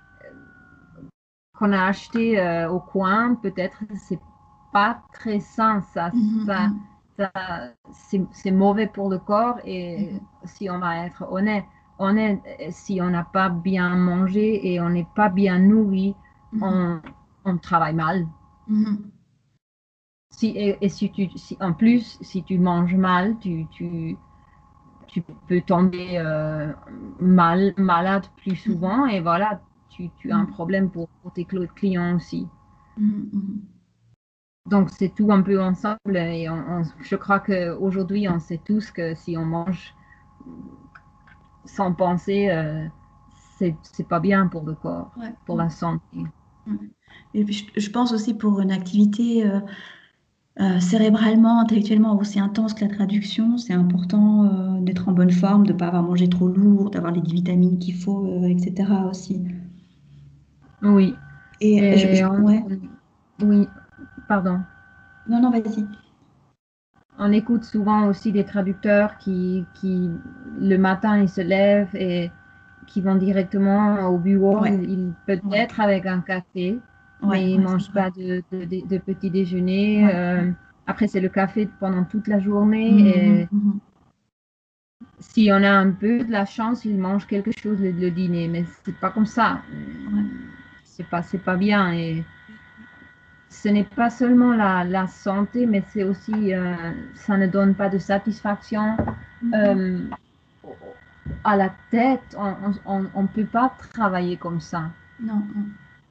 qu'on a acheté euh, au coin, peut-être c'est pas très sain. Ça, ça, Mhm, ça, c'est, c'est mauvais pour le corps et mhm, si on va être honnête, honnête, si on n'a pas bien mangé et on n'est pas bien nourri, mhm, on, on travaille mal. mhm, Si, et, et si tu, si, en plus, si tu manges mal, tu, tu, tu peux tomber euh, mal, malade plus mhm, souvent et voilà, tu, tu as un mhm, problème pour, pour tes cl- clients aussi. mhm, mhm. Donc, c'est tout un peu ensemble et on, on- je crois qu'aujourd'hui, on sait tous que si on mange sans penser, euh, c'est, c'est pas bien pour le corps, Ouais, pour ouais, la santé. ouais. Et puis je, je pense aussi pour une activité euh, euh, cérébralement, intellectuellement aussi intense que la traduction, c'est important euh, d'être en bonne forme, de ne pas avoir mangé trop lourd, d'avoir les vitamines qu'il faut, euh, et cetera aussi. Oui, Et je, et je- on, ouais, oui, pardon. non, non, vas-y. On écoute souvent aussi des traducteurs qui, qui le matin, ils se lèvent et qui vont directement au bureau. Ouais, Ils ouais, peut-être avec un café, ouais, mais ils ouais, c'est mangent vrai. pas de, de, de- de petit déjeuner. Ouais, ouais. Euh, après, c'est le café pendant toute la journée. Mhm, Et mhm. si on a un peu de la chance, ils mangent quelque chose le, le dîner. Mais c'est pas comme ça. Ouais. C'est pas, c'est pas bien. Et ce n'est pas seulement la, la santé, mais c'est aussi, euh, ça ne donne pas de satisfaction Mhm. euh, à la tête. On ne on, on peut pas travailler comme ça. Non, non.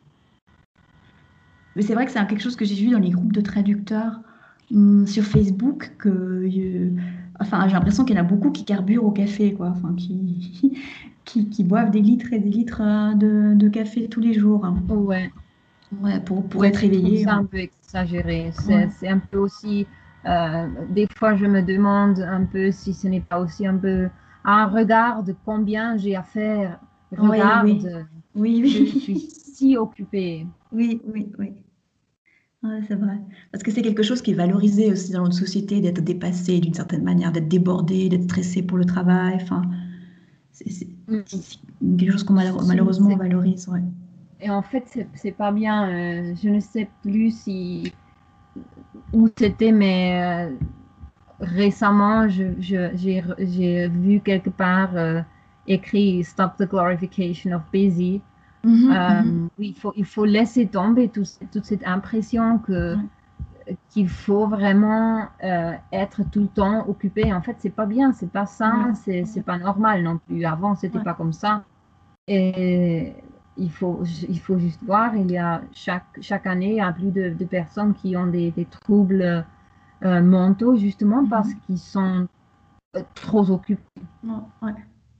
Mais c'est vrai que c'est quelque chose que j'ai vu dans les groupes de traducteurs hum, sur Facebook, que, euh, enfin, j'ai l'impression qu'il y en a beaucoup qui carburent au café, quoi, enfin, qui, qui, qui boivent des litres et des litres euh, de, de café tous les jours, hein. Ouais, Ouais, pour, pour ouais, être je trouve éveillé, ça ouais. un peu exagéré. C'est, Ouais. c'est un peu aussi, euh, des fois je me demande un peu si ce n'est pas aussi un peu, ah, regarde combien j'ai à faire. Oui, oui, Regarde, oui, je suis oui, si occupée. oui, oui, oui. Ouais, c'est vrai. Parce que c'est quelque chose qui est valorisé aussi dans notre société, d'être dépassé d'une certaine manière, d'être débordé, d'être stressé pour le travail. Enfin, C'est c'est- Mm. c'est quelque chose qu'on malheure- Je ne malheureusement on sais. valorise, ouais. Et en fait, c'est c'est pas bien. Euh, je ne sais plus si où c'était, mais euh, récemment, je, je- j'ai, j'ai vu quelque part euh, écrit Stop the glorification of busy. Mhm, mhm. Euh, il faut, il faut laisser tomber tout- toute cette impression que Ouais, qu'il faut vraiment euh, être tout le temps occupé. En fait, c'est pas bien, c'est pas ouais, sain, c'est c'est pas normal non plus. Avant, c'était ouais. pas comme ça. Et il faut, il faut juste voir, il y a chaque, chaque année, il y a plus de, de personnes qui ont des, des troubles euh, mentaux justement parce Mhm. qu'ils sont euh, trop occupés. Ouais, ouais.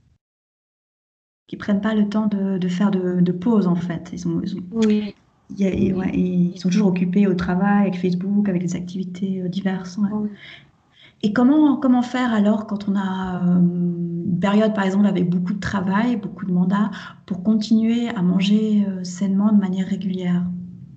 Qui prennent pas le temps de, de faire de, de pause en fait. Ils ont, ils ont- Oui, il y a- et ouais, oui, et ils sont toujours occupés au travail, avec Facebook, avec des activités euh, diverses. Ouais. oui. Et comment, comment faire alors quand on a euh, une période, par exemple, avec beaucoup de travail, beaucoup de mandats, pour continuer à manger euh, sainement de manière régulière?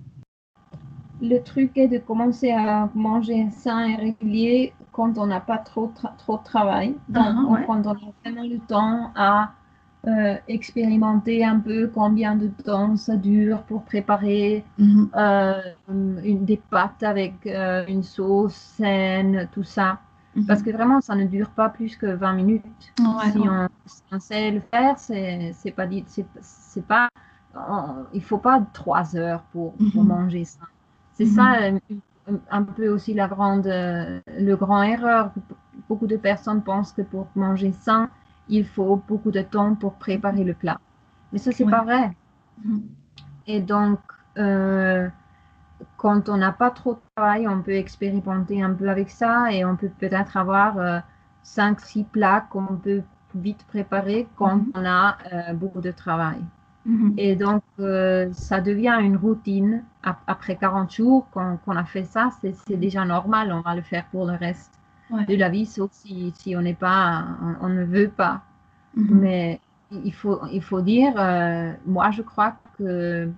Le truc est de commencer à manger sain et régulier quand on n'a pas trop, tra- trop de travail. Ah, Donc, ah, on- ouais. quand on a vraiment le temps à euh, expérimenter un peu combien de temps ça dure pour préparer Mhm, euh, une, des pâtes avec euh, une sauce saine, tout ça. Parce que mhm. vraiment, ça ne dure pas plus que vingt minutes. Ouais, Si ouais. on, si on sait le faire, c'est c'est pas dit, c'est c'est pas, on- il faut pas trois heures pour, pour Mhm, manger ça. C'est ça mhm. euh, un peu aussi la grande, euh, le grand erreur. Beaucoup de personnes pensent que pour manger sain, il faut beaucoup de temps pour préparer le plat. Mais ça, c'est Ouais. pas vrai. Mhm, Et donc, euh, quand on n'a pas trop de travail, on peut expérimenter un peu avec ça et on peut peut-être avoir euh, cinq, six plats qu'on peut vite préparer quand mhm, on a euh, beaucoup de travail. mhm. Et donc, euh, ça devient une routine. Ap- Après quarante jours, quand, qu'on a fait ça, c'est c'est Mhm. déjà normal. On va le faire pour le reste Ouais. de la vie, sauf si, si on n'est pas, on, on ne veut pas. Mhm, Mais il faut, il faut dire, euh, moi, je crois que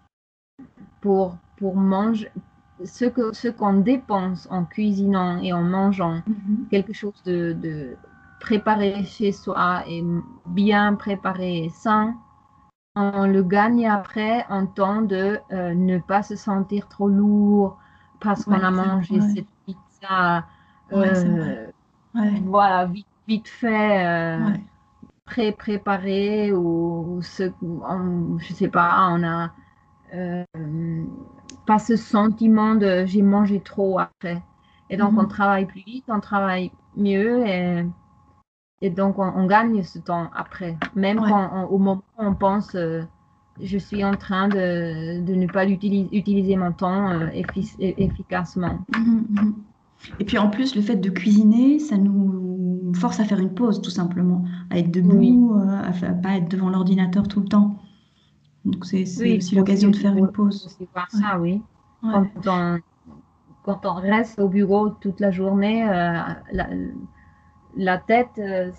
pour, pour manger, ce que, ce qu'on dépense en cuisinant et en mangeant mhm. quelque chose de, de préparé chez soi et bien préparé et sain, on le gagne après en temps de euh, ne pas se sentir trop lourd parce qu'on Ouais, a c'est mangé ouais. cette pizza, Ouais, c'est vrai. euh, Ouais, voilà, vite, vite fait, euh, ouais. pré-préparé ou, ou ce, on- je sais pas, on a euh, pas ce sentiment de j'ai mangé trop après. Et donc on Mhm. travaille plus vite, on travaille mieux et, et donc on, on gagne ce temps après. Même Ouais. quand on- au moment où on pense euh, je suis en train de, de ne pas l'utiliser, utiliser mon temps euh, effic- efficacement. Mhm, mhm. Et puis en plus, le fait de cuisiner, ça nous force à faire une pause, tout simplement, à être Oui, debout, euh, à fa- pas être devant l'ordinateur tout le temps. Donc c'est c'est oui, il aussi faut aussi, l'occasion de il faire faut, une il faut pause. aussi voir Ouais, ça, oui. ouais, Quand on, quand on reste au bureau toute la journée, euh, la, la tête, euh,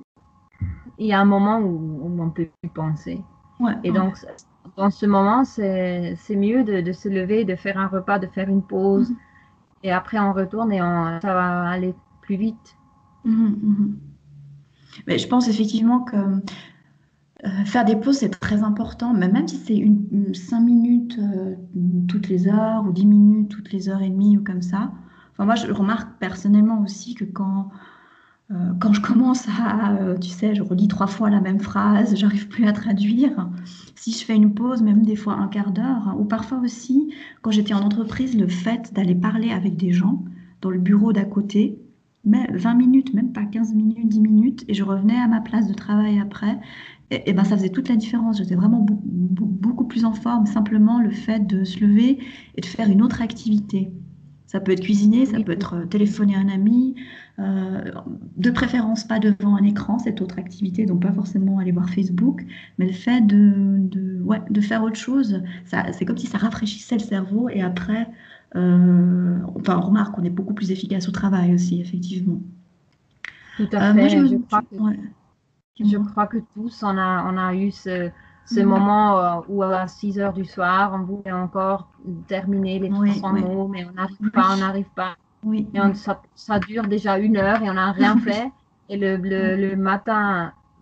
il y a un moment où, où on ne peut plus penser. ouais, Et ouais. donc, dans ce moment, c'est, c'est mieux de, de se lever, de faire un repas, de faire une pause. Mhm, Et après, on retourne et on, ça va aller plus vite. mhm, mhm. Mais je pense effectivement que euh, faire des pauses, c'est très important, mais même si c'est une, une- cinq minutes euh, toutes les heures ou dix minutes toutes les heures et demie ou comme ça. Enfin, moi, je remarque personnellement aussi que quand Euh, quand je commence à, euh, tu sais, je relis trois fois la même phrase, j'arrive plus à traduire. Si je fais une pause, même des fois un quart d'heure, hein, ou parfois aussi, quand j'étais en entreprise, le fait d'aller parler avec des gens dans le bureau d'à côté, mais vingt minutes, même pas quinze minutes, dix minutes, et je revenais à ma place de travail après, et, et ben ça faisait toute la différence. J'étais vraiment beaucoup, beaucoup plus en forme, simplement le fait de se lever et de faire une autre activité. Ça peut être cuisiner, ça Oui, peut être euh, téléphoner à un ami, euh, de préférence pas devant un écran, cette autre activité, donc pas forcément aller voir Facebook, mais le fait de, de, ouais, de faire autre chose, ça, c'est comme si ça rafraîchissait le cerveau et après, euh, enfin on remarque qu'on est beaucoup plus efficace au travail aussi, effectivement. tout à Euh, moi je fait. Je me... crois que, Ouais, je dis-moi. crois que tous, on a, on a eu ce, ce Mhm. moment euh, où à six heures du soir, on voulait encore terminer les trois Oui, cents oui, mots, mais on n'arrive pas, on oui, n'arrive pas. oui, Et on- oui, ça, ça dure déjà une heure et on n'a rien oui, fait. Et le, le, oui, le matin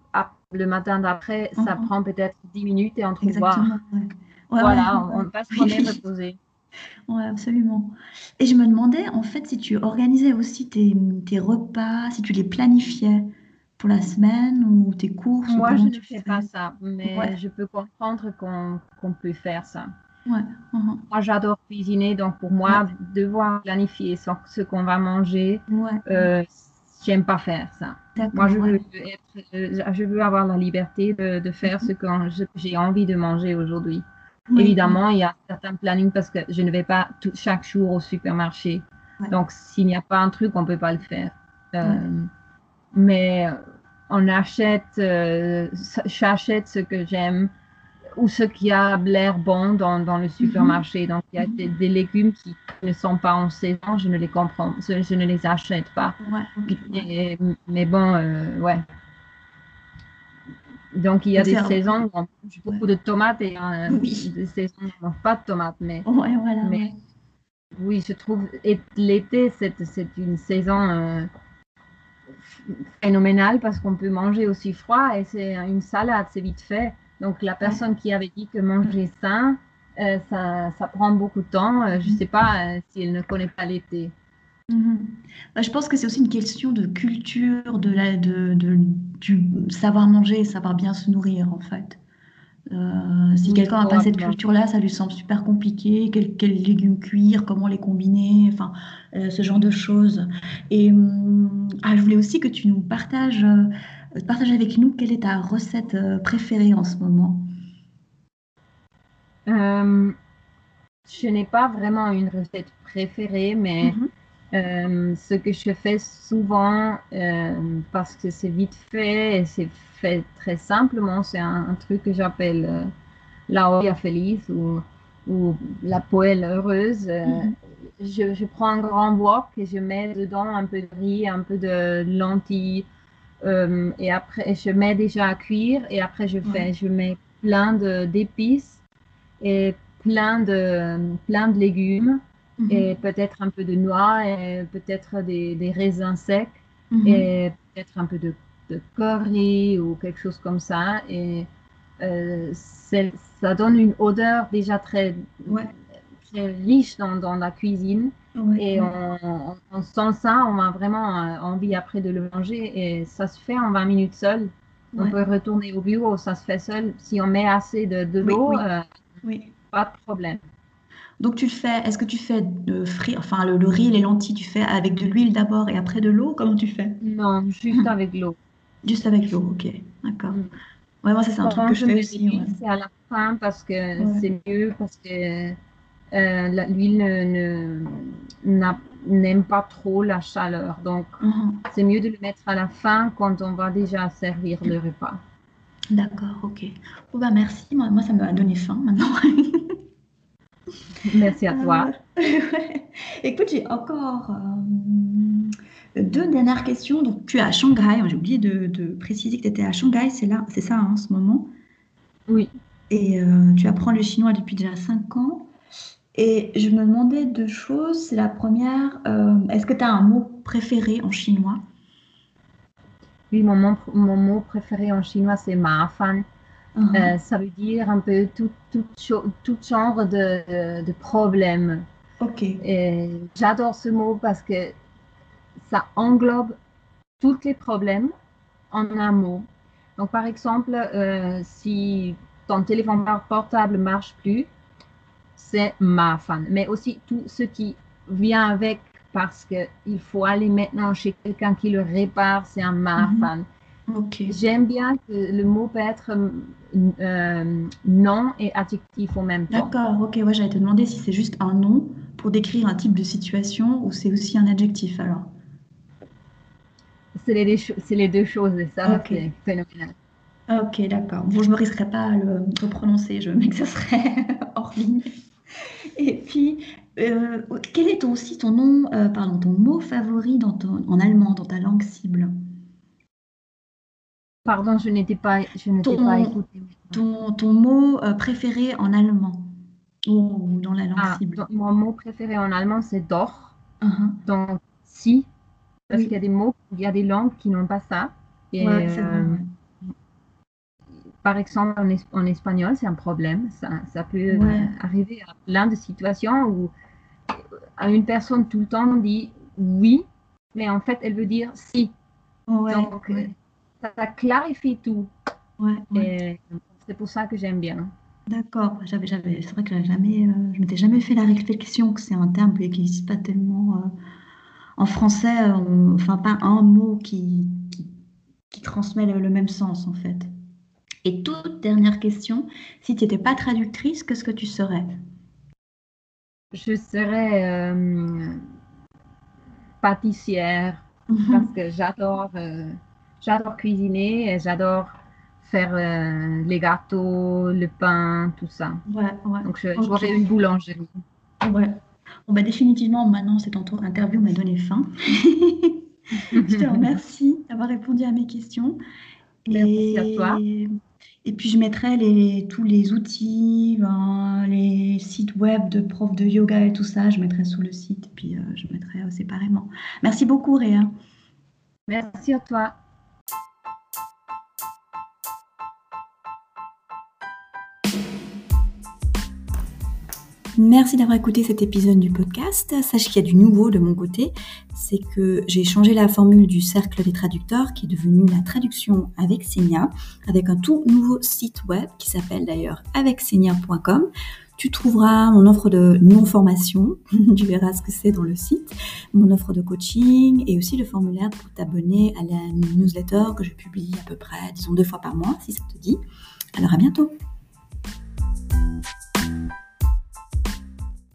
le matin d'après, ça Mhm. prend peut-être dix minutes et on trouve, ah, Exactement. Ouais, ouais, ouais, voilà, on, ouais. on va se connaître reposer. Ouais, absolument. Et je me demandais, en fait, si tu organisais aussi tes, tes repas, si tu les planifiais pour la semaine ou tes courses ou Moi, je comment ne tu fais pas fais. ça, Ouais, mais je peux comprendre qu'on qu'on peut faire ça. ouais, mhm, Moi, j'adore cuisiner, donc pour ouais, moi, devoir planifier ce, ce qu'on va manger, ouais, ouais. euh, j'aime pas faire ça. Moi, D'accord, je veux ouais. être, euh, je veux avoir la liberté de, de faire ce Mhm. que je- j'ai envie de manger aujourd'hui. Oui, oui, Évidemment, il y a certains plannings parce que je ne vais pas tout, chaque jour au supermarché. ouais, Donc, s'il n'y a pas un truc, on peut pas le faire. ouais. Euh, mais on achète, euh, j'achète ce que j'aime ou ce qui a l'air bon dans, dans le Mhm, supermarché. Donc, il y a des, mhm. des légumes qui ne sont pas en saison, je ne les comprends, je, je ne les achète pas. Ouais, ok, ouais. Et- mais bon, euh, ouais. Donc, il y a Donc des c'est un- saisons où on mange ouais. beaucoup de tomates et euh, Oui, des saisons où on ne mange pas de tomates. Mais, ouais, voilà, mais ouais. oui, je trouve et l'été, c'est, c'est une saison euh, phénoménale parce qu'on peut manger aussi froid et c'est une salade, c'est vite fait. Donc, la Ouais. personne qui avait dit que manger sain, euh, ça, ça prend beaucoup de temps. Euh, je ne sais Mhm. pas euh, si elle ne connaît pas l'été. Mhm. Bah, je pense que c'est aussi une question de culture, de la, de, de- du savoir manger et savoir bien se nourrir, en fait. Euh, si Oui, quelqu'un n'a pas cette probablement. culture-là, ça lui semble super compliqué. Quels quels légumes cuire, comment les combiner, enfin, euh, ce genre de choses. Et hum, ah, je voulais aussi que tu nous partages, euh, partages avec nous quelle est ta recette euh, préférée en ce moment. Euh, je n'ai pas vraiment une recette préférée, mais Mhm. Euh, ce que je fais souvent, euh, parce que c'est vite fait et c'est fait très simplement, c'est un, un truc que j'appelle euh, la olla feliz ou, ou la poêle heureuse. Euh, Mhm. je, je prends un grand wok et je mets dedans un peu de riz, un peu de lentilles, euh, et après je mets déjà à cuire et après je Ouais. fais, je mets plein de d'épices et plein de, plein de légumes et Mhm. peut-être un peu de noix et peut-être des, des raisins secs Mhm. et peut-être un peu de, de curry ou quelque chose comme ça. Et euh, c'est- ça donne une odeur déjà très, Ouais. très riche dans, dans la cuisine. Ouais. Et Ouais. on, on- on sent ça, on a vraiment euh, envie après de le manger. Et ça se fait en vingt minutes seul. On Ouais. peut retourner au bureau, ça se fait seul. Si on met assez de, de Oui. l'eau, Oui. euh, Oui. pas de problème. Donc tu le fais, est-ce que tu fais de frire, enfin le, le riz, les lentilles, tu fais avec de l'huile d'abord et après de l'eau? Comment tu fais? Non, juste avec l'eau. Juste avec l'eau, ok, d'accord. Mm. Ouais, moi ça c'est un truc que Quand je je fais mets de aussi, ouais. l'huile, c'est à la fin parce que Ouais. c'est mieux, parce que euh, la- l'huile ne, ne- n'a- n'aime pas trop la chaleur. Donc, Mhm. c'est mieux de le mettre à la fin quand on va déjà servir le repas. D'accord, ok. Bon bah merci, moi, moi ça m'a donné faim maintenant. Merci à Euh, toi. ouais. Écoute, j'ai encore euh, deux dernières questions. Donc tu es à Shanghai, j'ai oublié de, de préciser que tu étais à Shanghai, c'est là, c'est ça hein, en ce moment. Oui. Et euh, tu apprends le chinois depuis déjà cinq ans. Et je me demandais deux choses. C'est la première, euh, est-ce que tu as un mot préféré en chinois? Oui, mon, mot- mon mot préféré en chinois, c'est mafan. Euh, Uhum. ça veut dire un peu tout, tout, cho- tout genre de, de problèmes. Ok, Et j'adore ce mot parce que ça englobe tous les problèmes en un mot. Donc, par exemple, euh, si ton téléphone portable ne marche plus, c'est ma fan. Mais aussi tout ce qui vient avec parce qu'il faut aller maintenant chez quelqu'un qui le répare, c'est un ma Mhm. fan. Ok. J'aime bien que le mot peut être euh, nom et adjectif en même temps. D'accord, ok. Ouais, j'allais te demander si c'est juste un nom pour décrire un type de situation ou c'est aussi un adjectif alors. C'est les, c'est les deux choses et ça, Ok, c'est phénoménal. ok, d'accord. Bon, je me risquerai pas à le, le prononcer, je mais que ça serait hors ligne. Et puis, euh, quel est ton- aussi ton nom, euh, pardon, ton mot favori dans ton- en allemand, dans ta langue cible? Pardon, je n'étais pas, je ne t'ai pas Ton, écouté maintenant. ton, ton mot euh, préféré en allemand ou dans la langue Ah, cible? donc, mon mot préféré en allemand, c'est doch. Uhum. Donc, si, parce qu'il y a Oui, des mots, il y a des langues qui n'ont pas ça. Et ouais, c'est vrai, euh, ouais. par exemple, en, es- en espagnol, c'est un problème. Ça, ça peut euh, Ouais, arriver à plein de situations où euh, une personne tout le temps dit oui, mais en fait, elle veut dire si. ouais, Donc, euh, ouais, ça, ça clarifie tout. ouais, ouais. Et c'est pour ça que j'aime bien. D'accord. J'avais, j'avais, c'est vrai que j'avais jamais, euh, je m'étais jamais fait la réflexion que c'est un terme qui n'existe pas tellement euh, en français. On- enfin, pas un mot qui, qui, qui transmet le, le même sens en fait. Et toute dernière question, si tu n'étais pas traductrice, qu'est-ce que tu serais? Je serais euh, pâtissière parce que j'adore euh, j'adore cuisiner et j'adore faire euh, les gâteaux, le pain, tout ça. Ouais, ouais, Donc, je- ok. j'aurais une boulangerie. Ouais. Bon, bah, définitivement, maintenant, cette entour- interview m'a donné faim. Je te remercie d'avoir répondu à mes questions. Merci à toi. Et, et puis, je mettrai les, tous les outils, ben, les sites web de profs de yoga et tout ça, je mettrai sous le site, et puis euh, je mettrai euh, séparément. Merci beaucoup, Réa. Merci à toi. Merci d'avoir écouté cet épisode du podcast. Sache qu'il y a du nouveau de mon côté, c'est que j'ai changé la formule du cercle des traducteurs qui est devenue la traduction avec Senia, avec un tout nouveau site web qui s'appelle d'ailleurs avec senia point com. Tu trouveras mon offre de non-formation, tu verras ce que c'est dans le site, mon offre de coaching et aussi le formulaire pour t'abonner à la newsletter que je publie à peu près, disons deux fois par mois si ça te dit. Alors à bientôt.